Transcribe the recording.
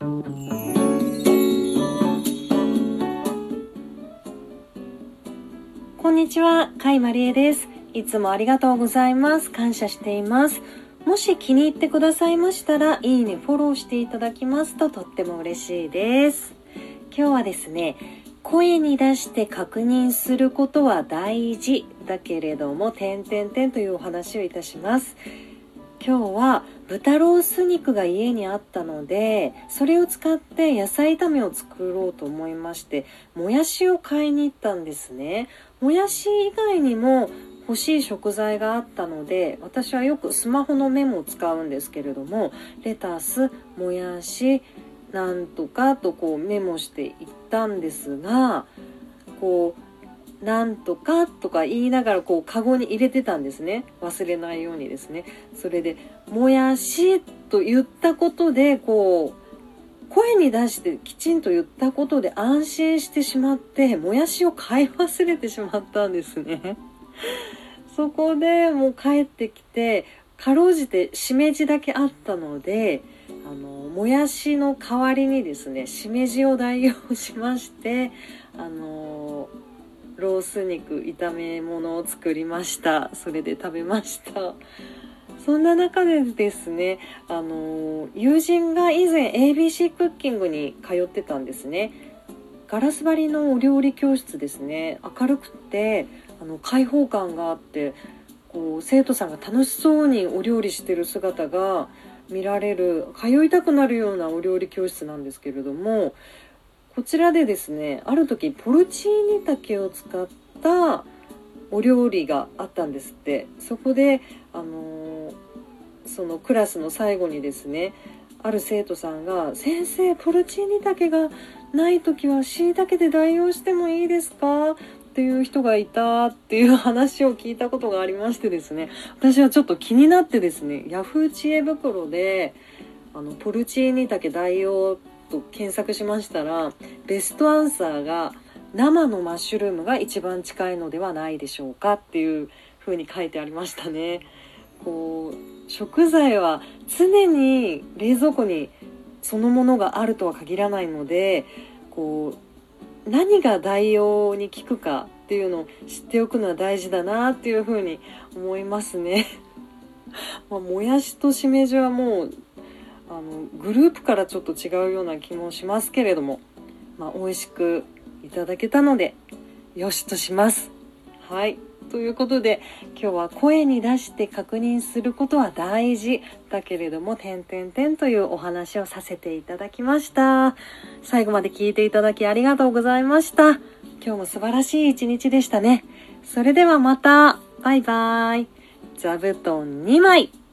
こんにちは、甲斐まりえです。いつもありがとうございます。感謝しています。もし気に入ってくださいましたら、いいね、フォローしていただきますととっても嬉しいです。今日はですね、声に出して確認することは大事だけれども、というお話をいたします。今日は豚ロース肉が家にあったので、それを使って野菜炒めを作ろうと思いまして、もやしを買いに行ったんですね。もやし以外にも欲しい食材があったので、私はよくスマホのメモを使うんですけれども、レタス、もやし、なんとかとメモしていったんですが、なんとかとか言いながらカゴに入れてたんですね。忘れないようにですね。それでもやしと言ったことで声に出してきちんと言ったことで安心してしまって、もやしを買い忘れてしまったんですね。そこでもう帰ってきて、かろうじてしめじだけあったので、もやしの代わりにですね、しめじを代用しまして、ロース肉炒め物を作りました。それで食べました。そんな中でですね、友人が以前 ABC クッキングに通ってたんですね。ガラス張りのお料理教室ですね。明るくて開放感があって、生徒さんが楽しそうにお料理してる姿が見られる、通いたくなるようなお料理教室なんですけれども、こちらでですね、ある時ポルチーニ茸を使ったお料理があったんですって。そこでそのクラスの最後にですね、ある生徒さんが、先生、ポルチーニ茸がない時は椎茸で代用してもいいですかっていう人がいたっていう話を聞いたことがありましてですね、私はちょっと気になってですね、ヤフー知恵袋でポルチーニ茸代用と検索しましたら、ベストアンサーが生のマッシュルームが一番近いのではないでしょうかっていう風に書いてありましたね。食材は常に冷蔵庫にそのものがあるとは限らないので、何が代用に効くかっていうのを知っておくのは大事だなっていう風に思いますね。もやしとしめじはもうグループからちょっと違うような気もしますけれども、美味しくいただけたのでよしとします。はい、ということで今日は声に出して確認することは大事だけれどもというお話をさせていただきました。最後まで聞いていただきありがとうございました。今日も素晴らしい一日でしたね。それではまた。バイバイ。座布団2枚。